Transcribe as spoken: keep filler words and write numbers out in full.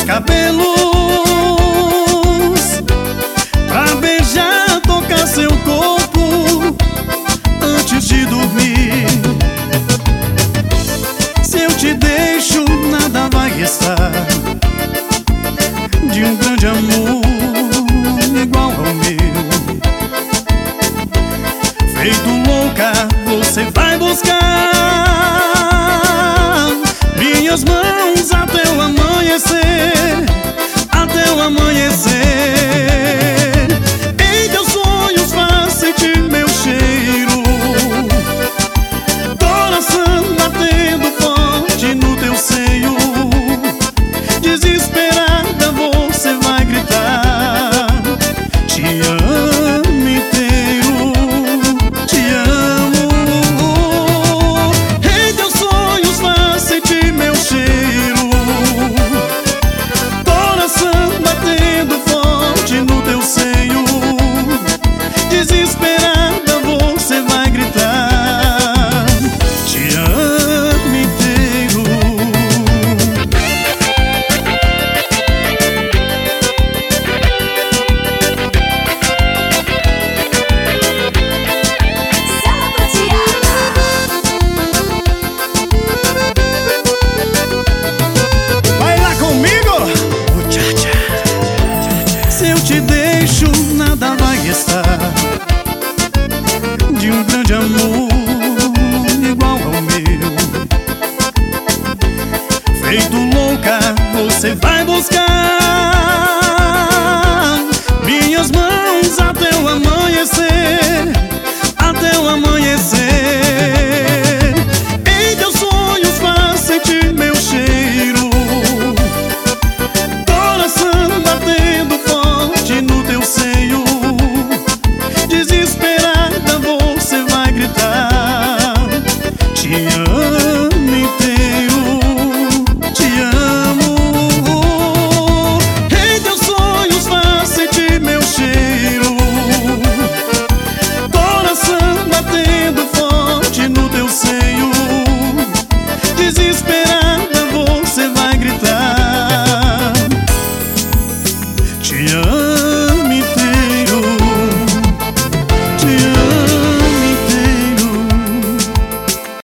cabelos, pra beijar, tocar seu corpo antes de dormir. Se eu te deixo, nada vai restar de um grande amor igual ao meu. Feito louca, você vai buscar minhas mãos até o amanhecer, até o amanhecer. Em teus sonhos faz sentir meu cheiro, coração batendo forte no teu seio. Desesperada você vai gritar: te amo inteiro, te amo. Em teus sonhos faz sentir meu cheiro, coração batendo forte no teu seio. Desesperada você vai gritar: te amo inteiro. Vai lá comigo! Se eu te deixo, nada vai restar de um grande amor igual ao meu. Feito louca, você vai buscar